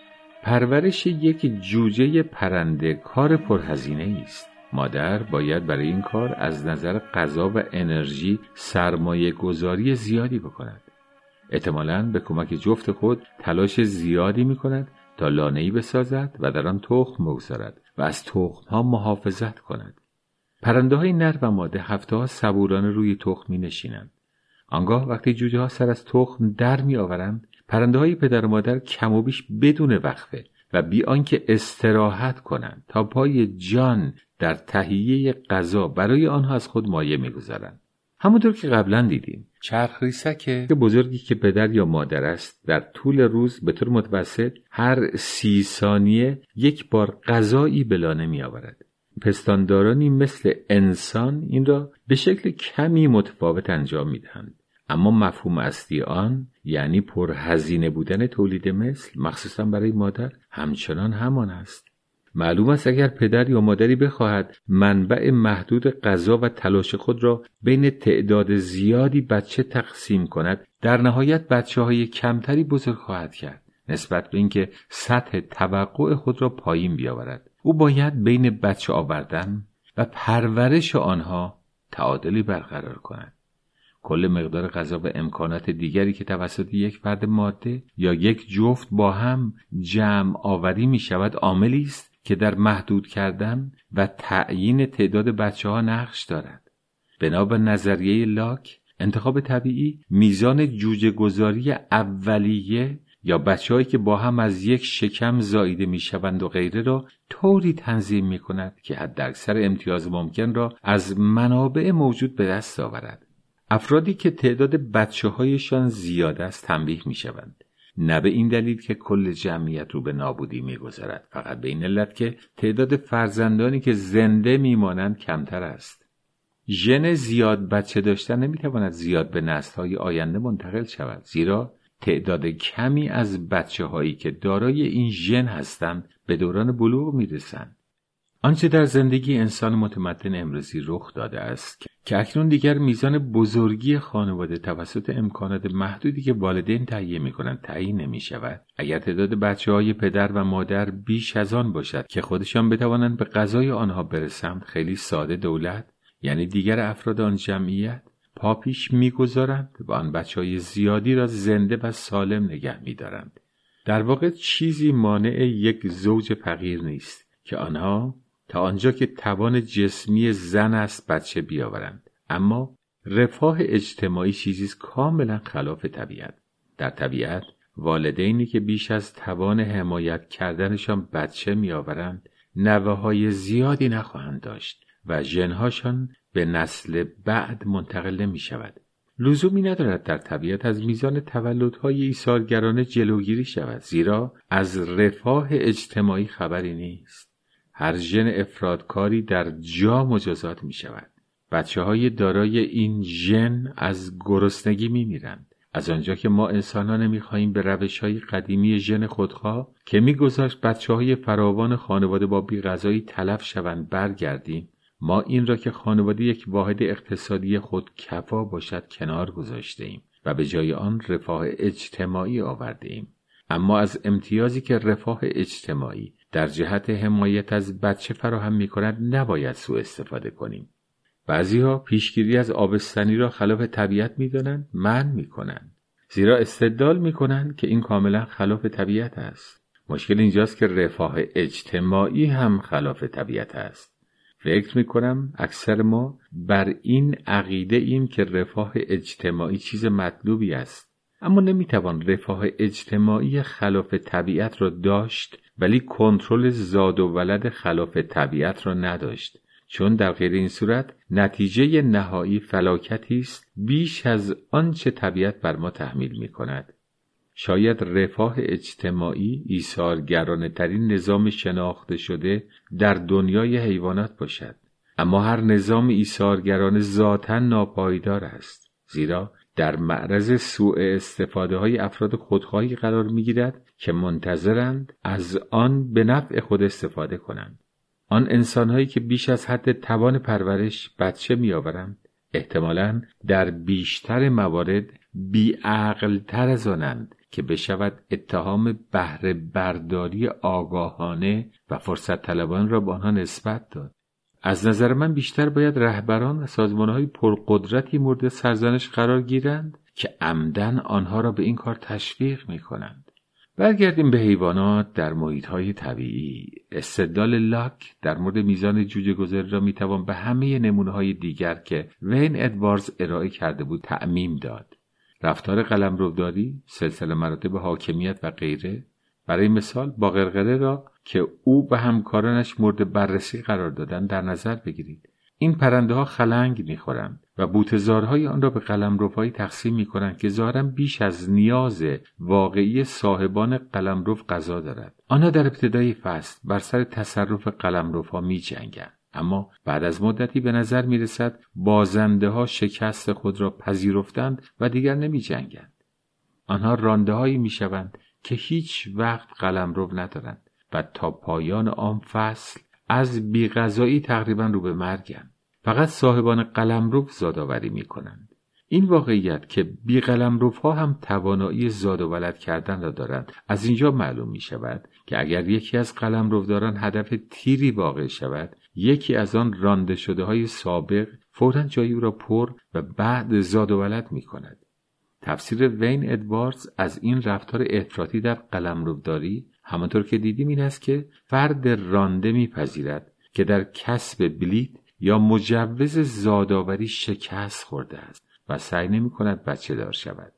S1: پرورش یک جوجه پرنده کار پرهزینه است. مادر باید برای این کار از نظر غذا و انرژی سرمایه گذاری زیادی بکند. احتمالاً به کمک جفت خود تلاش زیادی می کند تا لانه‌ای بسازد و در آن تخم بگذارد و از تخم‌ها محافظت کند. پرنده های نر و ماده هفته ها صبورانه روی تخم می نشینند. آنگاه وقتی جوجه ها سر از تخم در می آورند، پرنده های پدر و مادر کم و بیش بدون وقفه و بی آنکه استراحت کنند تا پای جان در تهیه غذا برای آنها از خود مایه می گذارند. همونطور که قبلا دیدیم، چرخ ریسک بزرگی که پدر یا مادر است در طول روز به طور متوسط هر سی ثانیه یک بار غذایی به لانه می آورد. پستاندارانی مثل انسان این را به شکل کمی متفاوت انجام می‌دهند، اما مفهوم اصلی آن، یعنی پرهزینه بودن تولید مثل مخصوصا برای مادر، همچنان همان است. معلوم است اگر پدر یا مادری بخواهد منبع محدود غذا و تلاش خود را بین تعداد زیادی بچه تقسیم کند، در نهایت بچه‌های کمتری بزرگ خواهد کرد نسبت به اینکه سطح توقع خود را پایین بیاورد. او باید بین بچه آوردن و پرورش آنها تعادلی برقرار کند. کل مقدار غذا و امکانات دیگری که توسط یک فرد ماده یا یک جفت با هم جمع آوری می شود عاملی است که در محدود کردن و تعیین تعداد بچه ها نقش دارد. بنا به نظریه لاک، انتخاب طبیعی میزان جوجه گذاری اولیه یا بچه‌هایی که با هم از یک شکم زاییده میشوند و غیره را طوری تنظیم می‌کند که حداکثر امتیاز ممکن را از منابع موجود به دست آورد. افرادی که تعداد بچه‌هایشان زیاد است تنبیه می‌شوند، نه به این دلیل که کل جمعیت رو به نابودی می‌گذارد، فقط به این علت که تعداد فرزندانی که زنده می‌مانند کمتر است. ژن زیاد بچه داشتن نمی‌تواند زیاد به نسل‌های آینده منتقل شود، زیرا تعداد کمی از بچه‌هایی که دارای این ژن هستند به دوران بلوغ میرسند. آنچه در زندگی انسان متمدن امروزی رخ داده است که اکنون دیگر میزان بزرگی خانواده توسط امکانات محدودی که والدین تهیه می‌کنند تعیین نمی‌شود. اگر تعداد بچه‌های پدر و مادر بیش از آن باشد که خودشان بتوانند به غذای آنها برسند، خیلی ساده دولت، یعنی دیگر افراد آن جمعیت، پا پیش می‌گذارند و آن بچه‌های زیادی را زنده و سالم نگه می‌دارند. در واقع چیزی مانع یک زوج فقیر نیست که آنها تا آنجا که توان جسمی زن است بچه بیاورند، اما رفاه اجتماعی چیزی است کاملا خلاف طبیعت. در طبیعت والدینی که بیش از توان حمایت کردنشان بچه میآورند نوه‌های زیادی نخواهند داشت و ژن‌هاشان به نسل بعد منتقل نمی شود. لزومی ندارد در طبیعت از میزان تولدهای ایثارگرانه جلوگیری شود، زیرا از رفاه اجتماعی خبری نیست. هر ژن افرادکاری در جا مجازات می شود. بچه های دارای این ژن از گرسنگی می میرند. از آنجا که ما انسان‌ها نمی‌خواهیم به روش‌های قدیمی ژن خودخواه که می‌گذاشت بچه‌های فراوان خانواده با بی‌غذایی تلف شوند برگردیم، ما این را که خانواده یک واحد اقتصادی خود کفا باشد کنار گذاشته ایم و به جای آن رفاه اجتماعی آورده ایم. اما از امتیازی که رفاه اجتماعی در جهت حمایت از بچه فراهم می کند نباید سوء استفاده کنیم. بعضی‌ها پیشگیری از آبستنی را خلاف طبیعت می دانند، منع می کنند. زیرا استدلال می کنند که این کاملا خلاف طبیعت است. مشکل اینجاست که رفاه اجتماعی هم خلاف طبیعت است. فکر می کنم اکثر ما بر این عقیده ایم که رفاه اجتماعی چیز مطلوبی است. اما نمی توان رفاه اجتماعی خلاف طبیعت را داشت ولی کنترل زاد و ولد خلاف طبیعت را نداشت، چون در غیر این صورت نتیجه نهایی فلاکتی است بیش از آنچه طبیعت بر ما تحمیل می کند. شاید رفاه اجتماعی ایثارگرانه ترین نظام شناخته شده در دنیای حیوانات باشد، اما هر نظام ایثارگرانه ذاتاً ناپایدار است، زیرا در معرض سوء استفاده های افراد خودخواهی قرار می گیرد که منتظرند از آن به نفع خود استفاده کنند. آن انسان‌هایی که بیش از حد توان پرورش بچه می‌آورند احتمالاً در بیشتر موارد بی‌عقل‌تر از آنند که بشود اتهام بهره برداری آگاهانه و فرصت طلبان را به آنها نسبت داد. از نظر من بیشتر باید رهبران و سازمان‌های پرقدرتی مورد سرزنش قرار گیرند که عمدن آنها را به این کار تشویق می‌کنند. برگردیم به حیوانات در محیط‌های طبیعی. استدلال لاک در مورد میزان جوجه گذاری را میتوان به همه نمونه‌های دیگر که وین ادواردز ارائه کرده بود تعمیم داد. رفتار قلمروداری، سلسله مراتب حاکمیت و غیره. برای مثال با غرغره را که او و همکارانش مورد بررسی قرار دادند در نظر بگیرید. این پرنده ها خلنگ می‌خورند و بوته‌زارهای آن را به قلمروهایی تقسیم می‌کنند که ظاهراً بیش از نیاز واقعی صاحبان قلمرو غذا دارد. آنها در ابتدای فصل بر سر تصرف قلمروها می‌جنگند، اما بعد از مدتی به نظر می‌رسد بازنده‌ها شکست خود را پذیرفتند و دیگر نمی‌جنگند. آنها رانده‌هایی می‌شوند که هیچ وقت قلمرو ندارند و تا پایان آن فصل از بی‌غذایی تقریباً رو به مرگند. فقط صاحبان قلمرو زادآوری می‌کنند. این واقعیت که بی‌قلمروها هم توانایی زاد و ولد کردن را دارند از اینجا معلوم می‌شود که اگر یکی از قلمروداران هدف تیری واقع شود، یکی از آن رانده شده‌های سابق فوراً جای او را پر و بعد زاد و ولد می‌کند. تفسیر وین ادواردز از این رفتار افراطی در قلمروداری همانطور که دیدیم این است که فرد رانده می‌پذیرد که در کسب بلیت یا مجوز زادآوری شکست خورده است و سعی نمی‌کند بچه دار شود.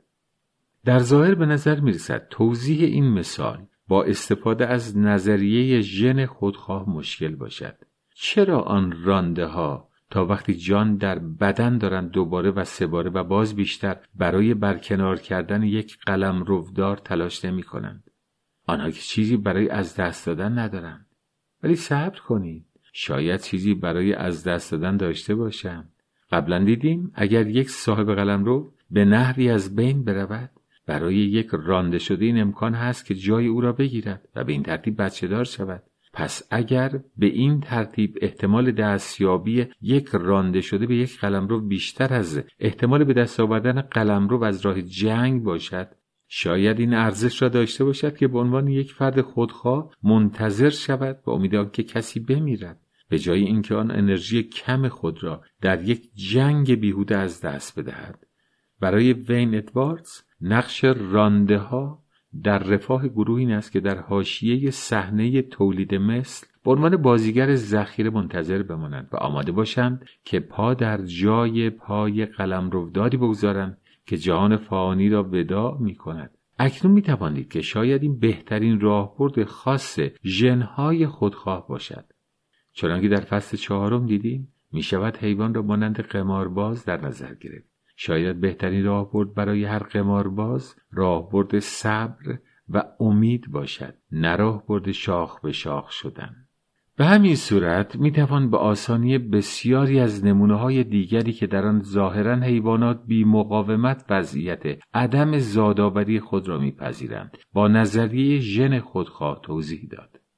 S1: در ظاهر به نظر می‌رسد توضیح این مثال با استفاده از نظریه ژن خودخواه مشکل باشد. چرا آن رانده ها تا وقتی جان در بدن دارند دوباره و سه باره و باز بیشتر برای برکنار کردن یک قلمرودار تلاش نمی‌کنند؟ آنها که چیزی برای از دست دادن ندارند. ولی صبر کنید، شاید چیزی برای از دست دادن داشته باشند. قبلا دیدیم اگر یک صاحب قلمرو به نحوی از بین برود، برای یک رانده شده این امکان هست که جای او را بگیرد و به این ترتیب بچه دار شود. پس اگر به این ترتیب احتمال دستیابی یک رانده شده به یک قلمرو بیشتر از احتمال به دست آوردن قلمرو از راه جنگ باشد، شاید این ارزش را داشته باشد که به عنوان یک فرد خودخواه منتظر شود با امید که کسی بمیرد، به جای اینکه آن انرژی کم خود را در یک جنگ بیهوده از دست بدهد. برای وین ادواردز نقش رانده ها در رفاه گروه این است که در حاشیه صحنه تولید مثل به عنوان بازیگر ذخیره منتظر بمانند و آماده باشند که پا در جای پای قلمروداری بگذارند که جهان فانی را وداع می کند. اکنون می توانید که شاید این بهترین راهبرد خاص ژن‌های خودخواه باشد. چنانکه در فصل چهارم دیدیم می شود حیوان را مانند قمارباز در نظر گرفت. شاید بهترین راهبرد برای هر قمارباز راهبرد صبر و امید باشد، نه راهبرد شاخ به شاخ شدن. به همین صورت می توان به آسانی بسیاری از نمونه‌های دیگری که در آن ظاهراً حیوانات بی مقاومت وضعیت عدم زادآوری خود را می‌پذیرند با نظریه ژن خودخواه توضیح داد.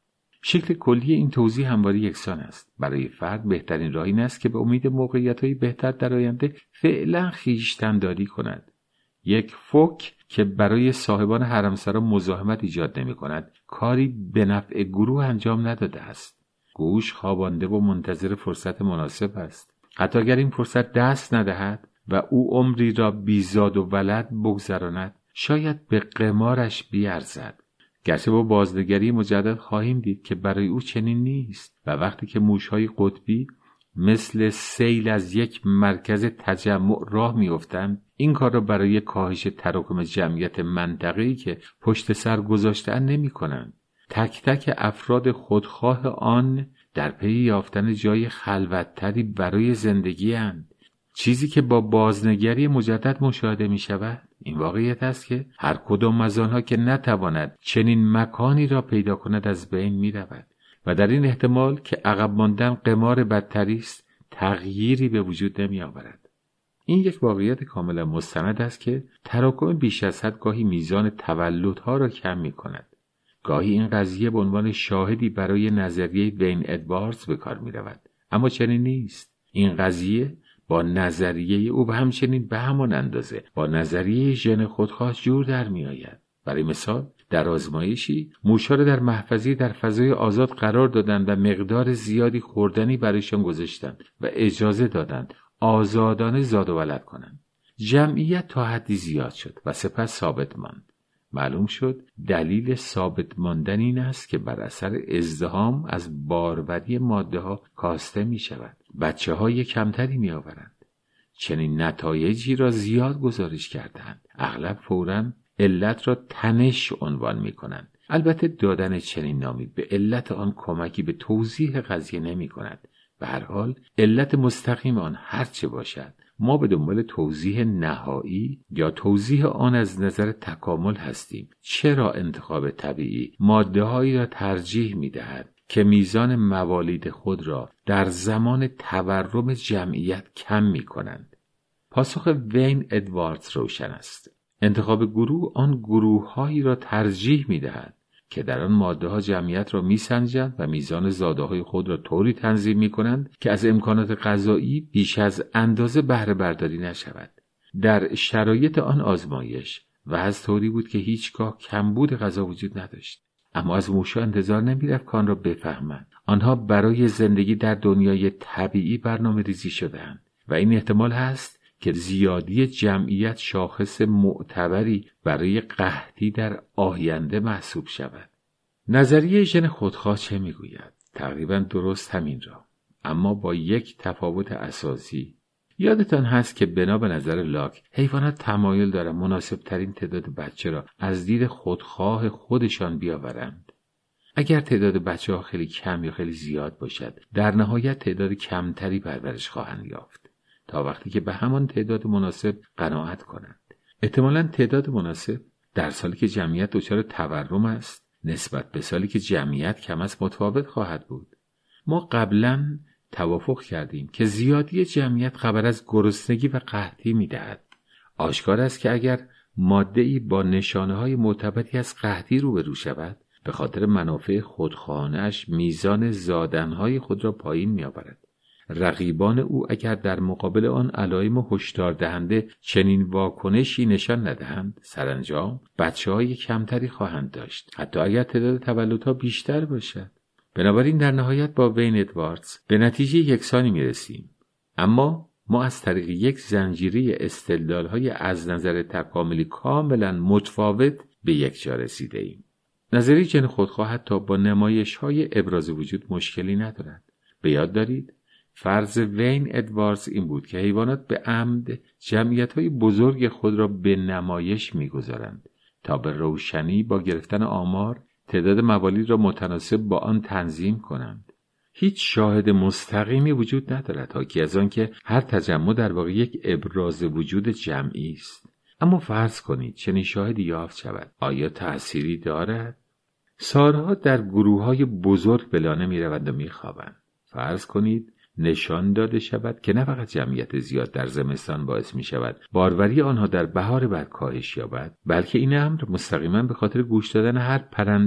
S1: شکل کلی این توضیح همواره یکسان است. برای فرد بهترین راه این است که به امید موقعیت‌های بهتر در آینده فعلا خویشتن‌داری کند. یک فوک که برای صاحبان حرمسرا مزاحمت ایجاد نمی‌کند، کاری به نفع گروه انجام نداده است. گوش خوابانده و منتظر فرصت مناسب است. حتی اگر این فرصت دست ندهد و او عمری را بیزاد و ولد بگذراند، شاید به قمارش بیارزد. گرچه با بازنگری مجدد خواهیم دید که برای او چنین نیست و وقتی که موش‌های قطبی مثل سیل از یک مرکز تجمع راه می‌افتند، این کار را برای کاهش تراکم جمعیت منطقه‌ای که پشت سر گذاشته‌اند نمی‌کنند. تک تک افراد خودخواه آن در پی یافتن جای خلوت‌تری برای زندگی اند. چیزی که با بازنگری مجدد مشاهده می شود این واقعیت است که هر کدام از آنها که نتواند چنین مکانی را پیدا کند از بین می رود و در این احتمال که عقب ماندن قمار بدتری است تغییری به وجود نمی آورد. این یک واقعیت کاملا مستند است که تراکم بیش از حد گاهی میزان تولدها را کم می کند. گاهی این قضیه به عنوان شاهدی برای نظریه وین ادواردز به کار می رود. اما چنین نیست. این قضیه با نظریه او و همچنین به همان اندازه با نظریه ژن خودخواه جور در می آید. برای مثال در آزمایشی موشها را در محفظه‌ای در فضای آزاد قرار دادند و مقدار زیادی خوردنی برایشان گذاشتند و اجازه دادند آزادانه زاد و ولد کنند. جمعیت تا حدی زیاد شد و سپس ثابت ماند. معلوم شد دلیل ثابت ماندن این است که بر اثر ازدحام از باروری ماده ها کاسته می شود. بچه های کمتری می آورند. چنین نتایجی را زیاد گزارش کردند. اغلب فوراً علت را تنش عنوان می کنند. البته دادن چنین نامی به علت آن کمکی به توضیح قضیه نمی کند. به هر حال علت مستقیم آن هرچه باشد، ما به دنبال توضیح نهایی یا توضیح آن از نظر تکامل هستیم. چرا انتخاب طبیعی ماده‌هایی را ترجیح می‌دهد که میزان موالید خود را در زمان تورم جمعیت کم می‌کنند؟ پاسخ وین ادواردز روشن است. انتخاب گروه آن گروه‌هایی را ترجیح می‌دهد که در آن ماده‌ها جمعیت را می‌سنجند و میزان زاده‌های خود را طوری تنظیم می‌کنند که از امکانات غذایی بیش از اندازه بهره برداری نشود. در شرایط آن آزمایش وضع طوری بود که هیچگاه کمبود غذا وجود نداشت. اما از موش‌ها انتظار نمی‌رفت که آن را بفهمند. آنها برای زندگی در دنیای طبیعی برنامه‌ریزی شده‌اند و این احتمال هست که زیادی جمعیت شاخص معتبری برای قحطی در آینده محسوب شود. نظریه ژن خودخواه چه میگوید؟ تقریبا درست همین را، اما با یک تفاوت اساسی. یادتان هست که بنا به نظر لاک حیوانات تمایل دارند مناسب ترین تعداد بچه را از دید خودخواه خودشان بیاورند. اگر تعداد بچه ها خیلی کم یا خیلی زیاد باشد، در نهایت تعداد کمتری پرورش خواهند یافت تا وقتی که به همان تعداد مناسب قناعت کنند. احتمالاً تعداد مناسب در سالی که جمعیت دچار تورم است نسبت به سالی که جمعیت کم است متفاوت خواهد بود. ما قبلاً توافق کردیم که زیادی جمعیت خبر از گرسنگی و قحطی می‌دهد. آشکار است که اگر ماده‌ای با نشانه‌های معتبری از قحطی روبرو شود، به خاطر منافع خودخواهانه‌اش میزان زادن‌های خود را پایین می‌آورد. رقیبان او اگر در مقابل آن علائم هشدار دهنده چنین واکنشی نشان ندهند، سرانجام بچه‌های کمتری خواهند داشت، حتی اگر تعداد تولدها بیشتر باشد. بنابراین در نهایت با وین ادواردز به نتیجه یکسانی میرسیم، اما ما از طریق یک زنجیره استدلال‌های از نظر تکاملی کاملا متفاوت به یک جا رسیده ایم. نظریه ژن خودخواه حتی با نمایش‌های ابراز وجود مشکلی ندارد. به یاد دارید فرض وین ادواردز این بود که حیوانات به عمد جمعیت‌های بزرگ خود را به نمایش می‌گذارند تا به روشنی با گرفتن آمار تعداد موالید را متناسب با آن تنظیم کنند. هیچ شاهد مستقیمی وجود ندارد حاکی از آن که هر تجمع در واقع یک ابراز وجود جمعی است. اما فرض کنید چنین شاهدی یافت شود، آیا تأثیری دارد؟ سالها در گروه‌های بزرگ به لانه می‌روند و می‌خوابند. فرض کنید نشان داده شود که نه فقط جمعیت زیاد در زمستان باعث می شود باروری آنها در بهار بعد کاهش یابد، بلکه این امر مستقیما به خاطر گوش دادن هر پرنده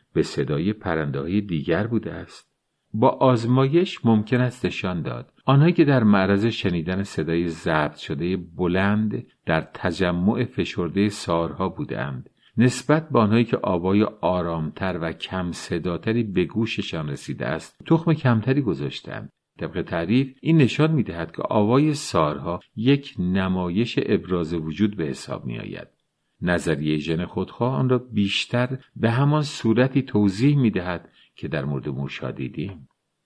S1: به صدای پرنده‌های دیگر بوده است. با آزمایش ممکن است نشان داد آنهایی که در معرض شنیدن صدای ضبط شده بلند در تجمع فشرده سارها بودند نسبت به آنهایی که آوای آرامتر و کم صداتری به گوششان رسیده است تخم کمتری گذاشتند. طبق تعریف این نشان می‌دهد که آوای سارها یک نمایش ابراز وجود به حساب می‌آید. نظریه ژن خودخواه آن را بیشتر به همان صورتی توضیح می‌دهد که در مورد موش‌ها دیدیم.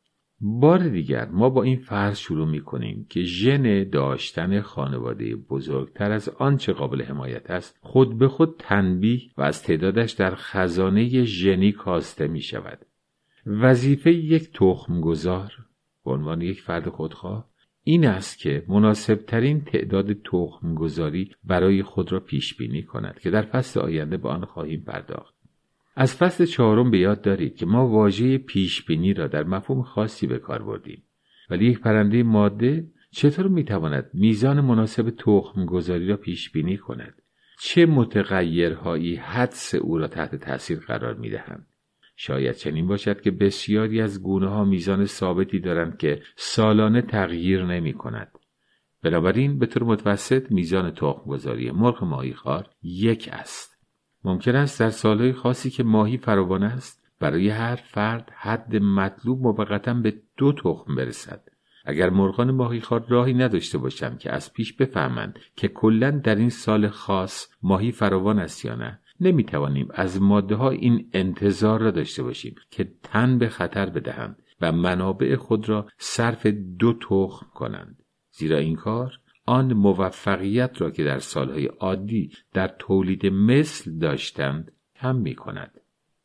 S1: بار دیگر ما با این فرض شروع می‌کنیم که ژن داشتن خانواده بزرگتر از آنچه قابل حمایت است خود به خود تنبیه و از تعدادش در خزانه ژنی کاسته می‌شود. وظیفه یک تخم‌گذار به عنوان یک فرد خودخواه این است که مناسبترین تعداد تخم‌گذاری برای خود را پیش بینی کند که در فصل آینده به آن خواهیم پرداخت. از فصل چهارم به یاد دارید که ما واژه پیش بینی را در مفهوم خاصی به کار بردیم، ولی یک پرنده ماده چطور میتواند میزان مناسب تخم‌گذاری را پیش بینی کند؟ چه متغیرهایی حدس او را تحت تاثیر قرار میدهند؟ شاید چنین باشد که بسیاری از گونه‌ها میزان ثابتی دارند که سالانه تغییر نمی کند. بنابراین به طور متوسط میزان تخم‌گذاری مرغ ماهیخوار یک است. ممکن است در سالهای خاصی که ماهی فراوان است برای هر فرد حد مطلوب موقتا به دو تخم برسد. اگر مرغان ماهیخوار راهی نداشته باشند که از پیش بفهمند که کلاً در این سال خاص ماهی فراوان است یا نه، نمی توانیم از ماده ها این انتظار را داشته باشیم که تن به خطر بدهند و منابع خود را صرف دو تخم کنند، زیرا این کار آن موفقیت را که در سالهای عادی در تولید مثل داشتند کم می کند.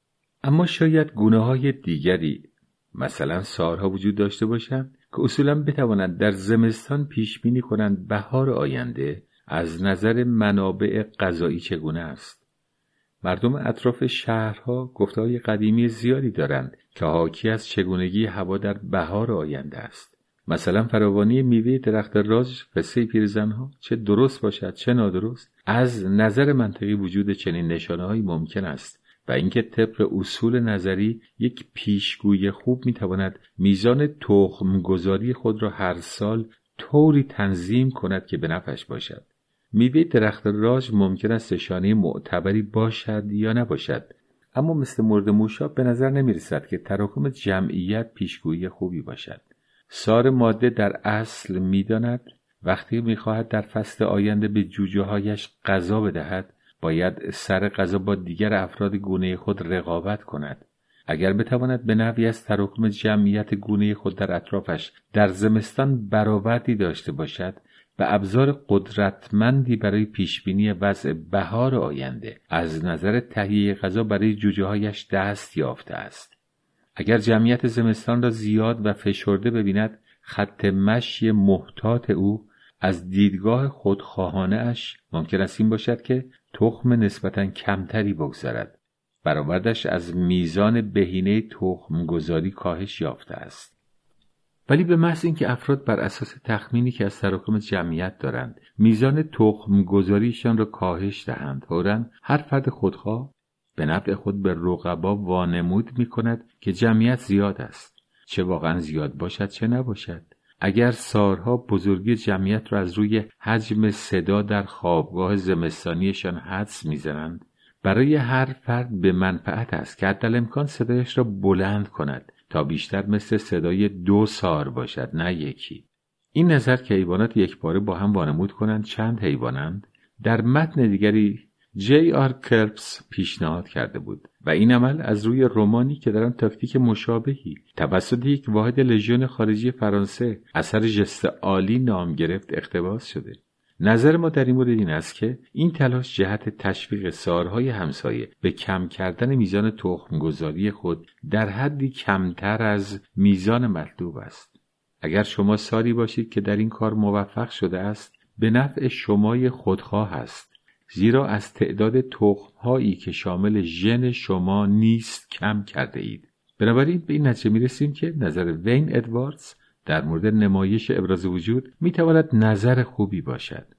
S1: اما شاید گونه های دیگری مثلا سارها وجود داشته باشند که اصولا بتوانند در زمستان پیش بینی کنند بهار آینده از نظر منابع غذایی چگونه است. مردم اطراف شهرها گفته‌های قدیمی زیادی دارند که حاکی از چگونگی هوا در بهار آینده است. مثلا فراوانی میوه درخت راج قصه پیرزنها چه درست باشد چه نادرست از نظر منطقی وجود چنین نشانه‌هایی ممکن است و اینکه طبق اصول نظری یک پیشگوی خوب میتواند میزان تخم گذاری خود را هر سال طوری تنظیم کند که به نفعش باشد. میوه درخت راج ممکن است نشانه معتبری باشد یا نباشد، اما مثل مرد موشا به نظر نمی رسد که تراکم جمعیت پیشگویی خوبی باشد. سار ماده در اصل می داند وقتی می خواهد در فصل آینده به جوجه هایش غذا بدهد باید سر غذا با دیگر افراد گونه خود رقابت کند. اگر بتواند به نحوی از تراکم جمعیت گونه خود در اطرافش در زمستان برآوردی داشته باشد و ابزار قدرتمندی برای پیشبینی وضع بهار آینده از نظر تهیه غذا برای جوجه هایش دست یافته است. اگر جمعیت زمستان را زیاد و فشرده ببیند خط مشی محتاط او از دیدگاه خودخواهانه اش ممکن است این باشد که تخم نسبتاً کمتری بگذارد. برآوردش از میزان بهینه تخم گذاری کاهش یافته است. ولی به محض اینکه افراد بر اساس تخمینی که از تراکم جمعیت دارند میزان تخم گذاریشان را کاهش دهند، فوراً هر فرد خودخواه به نفع خود به رقبا وانمود می کند که جمعیت زیاد است، چه واقعا زیاد باشد چه نباشد. اگر سارها بزرگی جمعیت را از روی حجم صدا در خوابگاه زمستانیشان حدس می‌زنند، برای هر فرد به منفعت است که حتی امکان صدایش را بلند کند تا بیشتر مثل صدای دو سار باشد نه یکی. این نظر که حیوانات یکباره با هم وانمود کنند چند حیوانند در متن دیگری جی آر کرپس پیشنهاد کرده بود و این عمل از روی رمانی که در آن تاکتیک مشابهی توسط یک واحد لژیون خارجی فرانسه اثر ژست عالی نام گرفت اقتباس شده. نظر ما در این مورد این است که این تلاش جهت تشویق سارهای همسایه به کم کردن میزان تخم‌گذاری خود در حدی کمتر از میزان مطلوب است. اگر شما ساری باشید که در این کار موفق شده است، به نفع شمای خودخواه است، زیرا از تعداد تخم‌هایی که شامل ژن شما نیست کم کرده اید. بنابراین به این نتیجه می‌رسیم که نظر وین ادواردز در مورد نمایش ابراز وجود می‌تواند نظر خوبی باشد.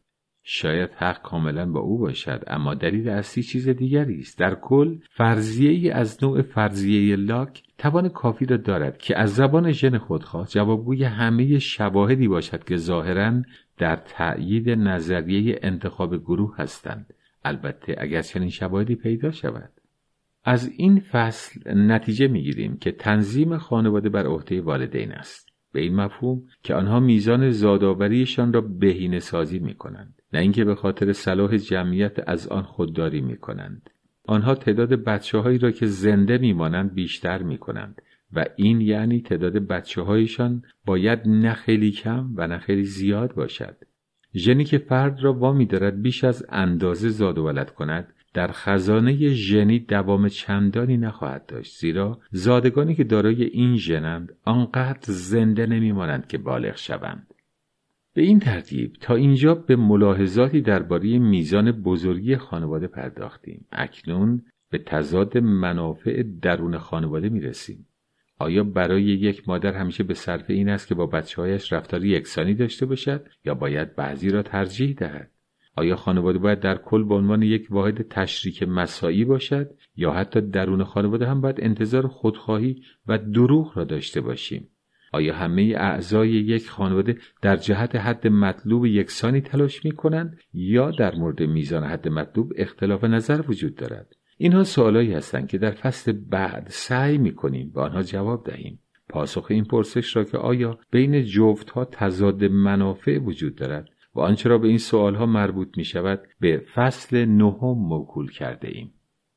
S1: شاید حق کاملا با او باشد، اما دلیل اصلی چیز دیگری است. در کل فرضیه‌ای از نوع فرضیه لاک توان کافی را دارد که از زبان ژن خودخواه جوابگوی همه شواهدی باشد که ظاهراً در تأیید نظریه انتخاب گروه هستند، البته اگر چنین شواهدی پیدا شود. از این فصل نتیجه می‌گیریم که تنظیم خانواده بر عهده والدین است، به این مفهوم که آنها میزان زادآوریشان را بهینه‌سازی می‌کنند، نه اینکه به خاطر صلاح جمعیت از آن خودداری می‌کنند. آنها تعداد بچه‌هایی را که زنده می‌مانند بیشتر می‌کنند و این یعنی تعداد بچه‌هایشان باید نه خیلی کم و نه خیلی زیاد باشد. ژنی که فرد را وامی دارد بیش از اندازه زاد و ولد کند در خزانه ژنی دوام چندانی نخواهد داشت، زیرا زادگانی که دارای این ژنند آنقدر زنده نمی‌مانند که بالغ شوند. به این ترتیب تا اینجا به ملاحظاتی درباره میزان بزرگی خانواده پرداختیم. اکنون به تضاد منافع درون خانواده میرسیم. آیا برای یک مادر همیشه به صرفه این است که با بچه‌هایش رفتار یکسانی داشته باشد یا باید بعضی را ترجیح دهد؟ آیا خانواده باید در کل به عنوان یک واحد تشریک مساعی باشد یا حتی درون خانواده هم باید انتظار خودخواهی و دروغ را داشته باشیم؟ آیا همه اعضای یک خانواده در جهت حد مطلوب یکسانی تلاش می‌کنند یا در مورد میزان حد مطلوب اختلاف نظر وجود دارد؟ اینها سوالایی هستند که در فصل بعد سعی می‌کنیم به آنها جواب دهیم. پاسخ این پرسش را که آیا بین جفت‌ها تضاد منافع وجود دارد و آنچه را به این سوالها مربوط می‌شود به فصل نهم موکول کرده ایم.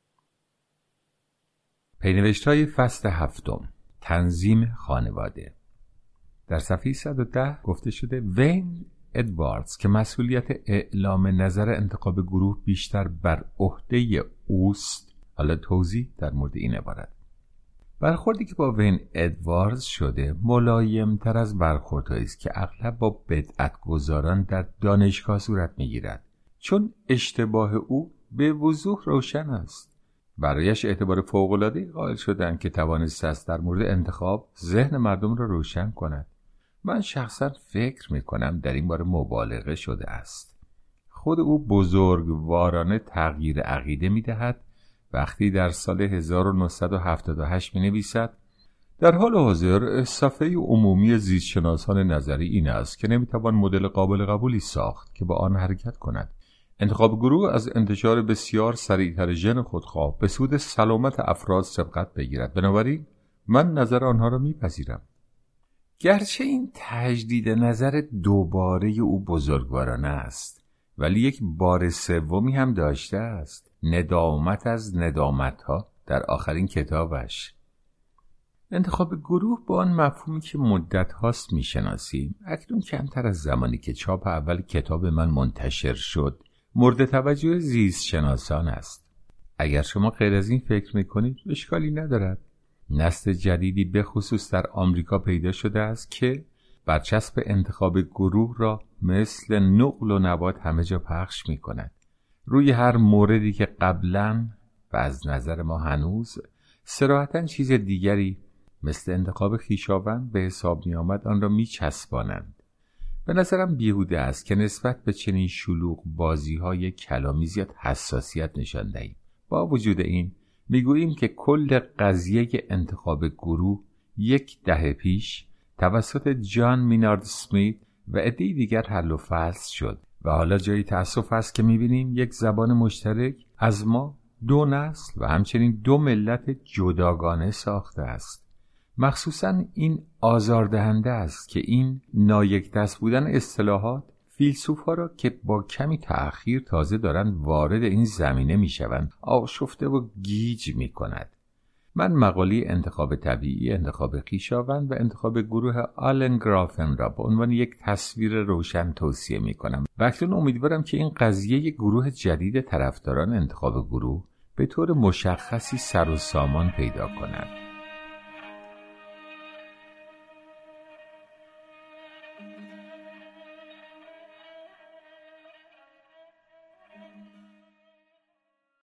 S2: پینوشت‌های فصل هفتم، تنظیم خانواده. در صفحه صد و ده گفته شده وین ادواردز که مسئولیت اعلام نظر انتخاب گروه بیشتر بر عهده اوست. حالا توضیح در مورد این عبارت. برخوردی که با وین ادواردز شده ملایم تر از برخوردهایی است که اغلب با بدعت‌گذاران در دانشگاه صورت می‌گیرد، چون اشتباه او به وضوح روشن است. برایش اعتبار فوق‌العاده‌ای قائل شدند که توانسته است در مورد انتخاب ذهن مردم را روشن کند. من شخصا فکر می‌کنم در این باره مبالغه شده است. خود او بزرگوارانه تغییر عقیده می‌دهد وقتی در سال هزار و نهصد و هفتاد و هشت می‌نویسد در حال حاضر صفحه عمومی زیستشناسان نظری این است که نمی‌توان مدل قابل قبولی ساخت که با آن حرکت کند. انتخاب گروه از انتشار بسیار سریعتر ژن خودخواه به سود سلامت افراد سبقت بگیرد. بنابراین من نظر آنها را میپذیرم. گرچه این تجدید نظر دوباره او بزرگوارانه است، ولی یک بار سومی هم داشته است. ندامت از ندامتها در آخرین کتابش. انتخاب گروه با آن مفهومی که مدت هاست میشناسیم اکنون کمتر از زمانی که چاپ اول کتاب من منتشر شد مورد توجه زیست شناسان است. اگر شما غیر از این فکر میکنید اشکالی ندارد. نسل جدیدی به خصوص در آمریکا پیدا شده است که برچسب انتخاب گروه را مثل نقل و نبات همه جا پخش میکند. روی هر موردی که قبلا و از نظر ما هنوز صراحتاً چیز دیگری مثل انتخاب خویشاوند به حساب می آمد آن را می چسبانند. به نظرم بیهوده است که نسبت به چنین شلوغ بازی های کلامی زیاد حساسیت نشان دهیم. با وجود این میگوییم که کل قضیه انتخاب گروه یک دهه پیش توسط جان مینارد اسمیت و عده‌ای دیگر حل و فصل شد و حالا جای تأسف است که میبینیم یک زبان مشترک از ما دو نسل و همچنین دو ملت جداگانه ساخته است. مخصوصاً این آزاردهنده است که این نایک دست بودن اصطلاحات فیلسوف‌ها را که با کمی تأخیر تازه دارند وارد این زمینه میشوند آشفته و گیج میکند. من مقاله انتخاب طبیعی، انتخاب خویشاوند و انتخاب گروه آلن گرافن را به عنوان یک تصویر روشن توصیه میکنم و اکنون امیدوارم که این قضیه گروه جدید طرفداران انتخاب گروه به طور مشخصی سر و سامان پیدا کند.